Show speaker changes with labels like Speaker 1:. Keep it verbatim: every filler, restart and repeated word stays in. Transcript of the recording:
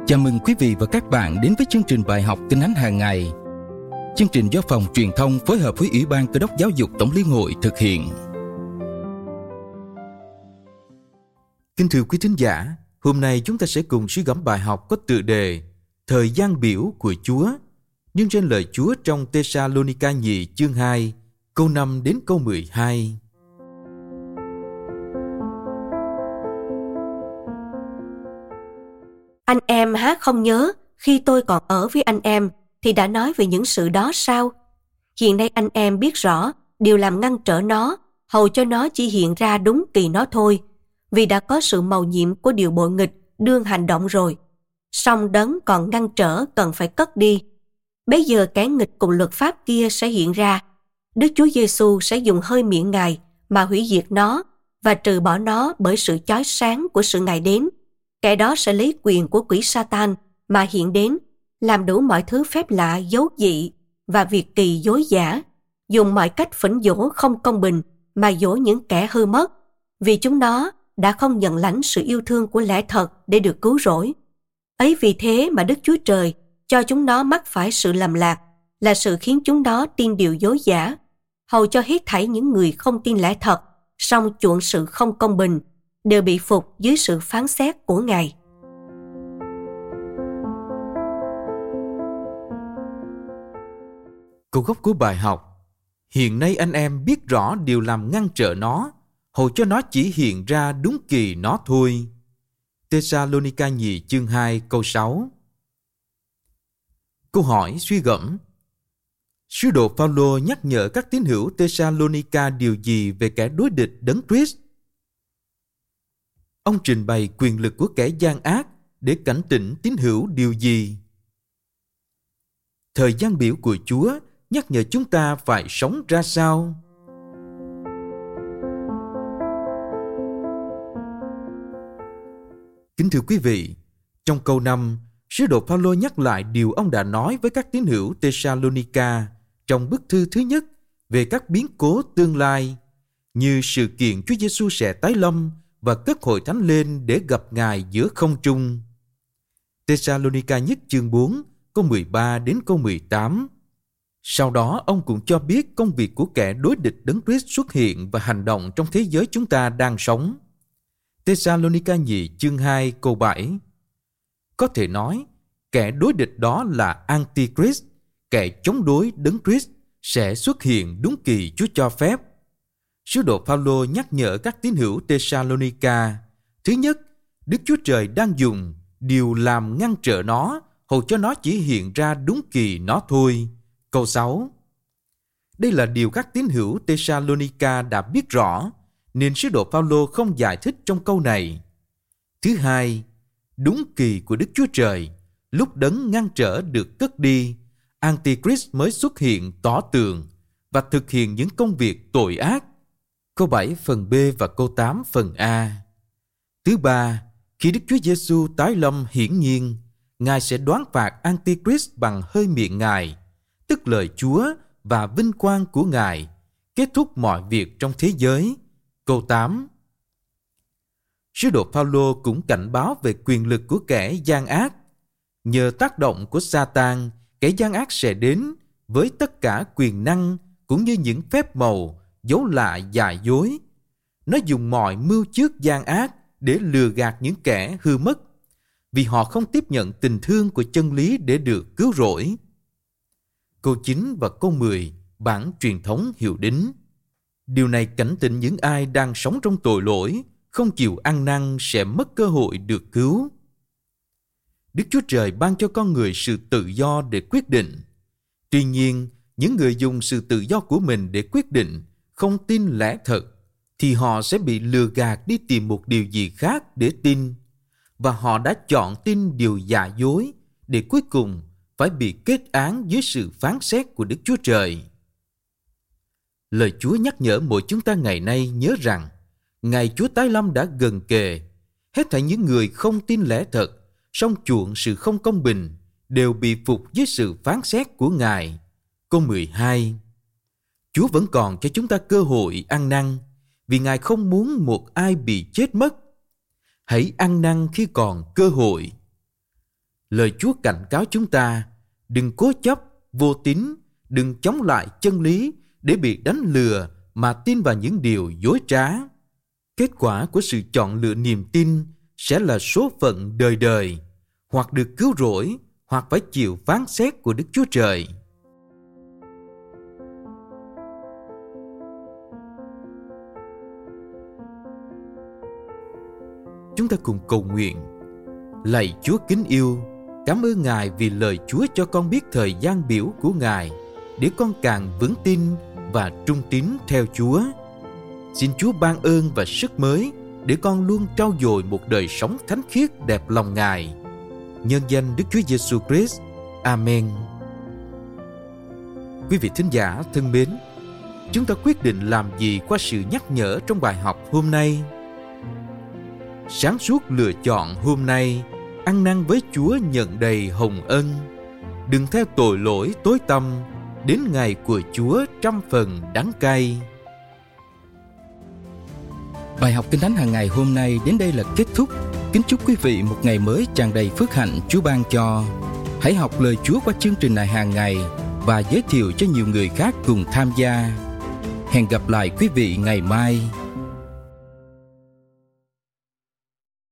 Speaker 1: Chào mừng quý vị và các bạn đến với chương trình bài học Kinh Thánh hàng ngày. Chương trình do Phòng Truyền thông phối hợp với Ủy ban Cơ đốc Giáo dục Tổng Liên hội thực hiện. Kính thưa quý thính giả, hôm nay chúng ta sẽ cùng suy gẫm bài học có tựa đề Thời gian biểu của Chúa, nhưng trên lời Chúa trong Tê-sa-lô-ni-ca nhì chương hai, câu năm đến câu mười hai.
Speaker 2: Anh em há không nhớ khi tôi còn ở với anh em thì đã nói về những sự đó sao? Hiện nay anh em biết rõ điều làm ngăn trở nó, hầu cho nó chỉ hiện ra đúng kỳ nó thôi, vì đã có sự mầu nhiệm của điều bội nghịch đương hành động rồi. Song đấng còn ngăn trở cần phải cất đi. Bấy giờ kẻ nghịch cùng luật pháp kia sẽ hiện ra. Đức Chúa Giêsu sẽ dùng hơi miệng Ngài mà hủy diệt nó và trừ bỏ nó bởi sự chói sáng của sự Ngài đến. Kẻ đó sẽ lấy quyền của quỷ Sa-tan mà hiện đến, làm đủ mọi thứ phép lạ dấu dị và việc kỳ dối giả, dùng mọi cách phỉnh dỗ không công bình mà dỗ những kẻ hư mất, vì chúng nó đã không nhận lãnh sự yêu thương của lẽ thật để được cứu rỗi. Ấy vì thế mà Đức Chúa Trời cho chúng nó mắc phải sự lầm lạc, là sự khiến chúng nó tin điều dối giả, hầu cho hết thảy những người không tin lẽ thật, song chuộng sự không công bình, đều bị phục dưới sự phán xét của Ngài.
Speaker 1: Câu gốc của bài học: Hiện nay anh em biết rõ điều làm ngăn trở nó, hầu cho nó chỉ hiện ra đúng kỳ nó thôi. Tê-sa-lô-ni-ca nhì chương hai câu sáu. Câu hỏi suy gẫm: Sứ đồ Phao-lô nhắc nhở các tín hữu Tê-sa-lô-ni-ca điều gì về kẻ đối địch Đấng Christ? Ông trình bày quyền lực của kẻ gian ác để cảnh tỉnh tín hữu điều gì? Thời gian biểu của Chúa nhắc nhở chúng ta phải sống ra sao? Kính thưa quý vị, trong câu năm, sứ đồ Phao-lô nhắc lại điều ông đã nói với các tín hữu Tê-sa-lô-ni-ca trong bức thư thứ nhất về các biến cố tương lai, như sự kiện Chúa Giêsu sẽ tái lâm và cất hội thánh lên để gặp Ngài giữa không trung. Tê-sa-lô-ni-ca nhất chương bốn, câu mười ba đến câu mười tám. Sau đó, ông cũng cho biết công việc của kẻ đối địch Đấng Christ xuất hiện và hành động trong thế giới chúng ta đang sống. Tê-sa-lô-ni-ca nhì chương hai, câu bảy. Có thể nói, kẻ đối địch đó là Antichrist, kẻ chống đối Đấng Christ sẽ xuất hiện đúng kỳ Chúa cho phép. Sứ đồ Phao-lô nhắc nhở các tín hữu Tê-sa-lô-ni-ca: thứ nhất, Đức Chúa Trời đang dùng điều làm ngăn trở nó, hầu cho nó chỉ hiện ra đúng kỳ nó thôi. Câu sáu. Đây là điều các tín hữu Tê-sa-lô-ni-ca đã biết rõ, nên sứ đồ Phao-lô không giải thích trong câu này. Thứ hai, đúng kỳ của Đức Chúa Trời, lúc đấng ngăn trở được cất đi, Antichrist mới xuất hiện tỏ tường và thực hiện những công việc tội ác. Câu bảy phần B và câu tám phần A. Thứ ba, khi Đức Chúa Giêsu tái lâm hiển nhiên, Ngài sẽ đoán phạt Antichrist bằng hơi miệng Ngài, tức lời Chúa và vinh quang của Ngài, kết thúc mọi việc trong thế giới. Câu tám. Sứ đồ Phao-lô cũng cảnh báo về quyền lực của kẻ gian ác. Nhờ tác động của Sa-tan, kẻ gian ác sẽ đến với tất cả quyền năng cũng như những phép màu, dấu lạ giả dối. Nó dùng mọi mưu trước gian ác để lừa gạt những kẻ hư mất, vì họ không tiếp nhận tình thương của chân lý để được cứu rỗi. Câu chín và câu mười, bản truyền thống hiệu đính. Điều này cảnh tỉnh những ai đang sống trong tội lỗi, không chịu ăn năn sẽ mất cơ hội được cứu. Đức Chúa Trời ban cho con người sự tự do để quyết định. Tuy nhiên, những người dùng sự tự do của mình để quyết định, không tin lẽ thật, thì họ sẽ bị lừa gạt đi tìm một điều gì khác để tin. Và họ đã chọn tin điều giả dối để cuối cùng phải bị kết án dưới sự phán xét của Đức Chúa Trời. Lời Chúa nhắc nhở mỗi chúng ta ngày nay nhớ rằng ngày Chúa tái lâm đã gần kề. Hết thảy những người không tin lẽ thật, song chuộng sự không công bình, đều bị phục dưới sự phán xét của Ngài. Câu mười hai. Chúa vẫn còn cho chúng ta cơ hội ăn năn, vì Ngài không muốn một ai bị chết mất. Hãy ăn năn khi còn cơ hội. Lời Chúa cảnh cáo chúng ta, đừng cố chấp, vô tín, đừng chống lại chân lý để bị đánh lừa mà tin vào những điều dối trá. Kết quả của sự chọn lựa niềm tin sẽ là số phận đời đời, hoặc được cứu rỗi, hoặc phải chịu phán xét của Đức Chúa Trời. Chúng ta cùng cầu nguyện. Lạy Chúa kính yêu, cảm ơn Ngài vì lời Chúa cho con biết thời gian biểu của Ngài, để con càng vững tin và trung tín theo Chúa. Xin Chúa ban ơn và sức mới để con luôn trau dồi một đời sống thánh khiết đẹp lòng Ngài. Nhân danh Đức Chúa Giêsu Christ. Amen. Quý vị thính giả thân mến, chúng ta quyết định làm gì qua sự nhắc nhở trong bài học hôm nay? Sáng suốt lựa chọn hôm nay, ăn năn với Chúa nhận đầy hồng ân. Đừng theo tội lỗi tối tăm, đến ngày của Chúa trăm phần đắng cay.
Speaker 3: Bài học Kinh Thánh hàng ngày hôm nay đến đây là kết thúc. Kính chúc quý vị một ngày mới tràn đầy phước hạnh Chúa ban cho. Hãy học lời Chúa qua chương trình này hàng ngày và giới thiệu cho nhiều người khác cùng tham gia. Hẹn gặp lại quý vị ngày mai.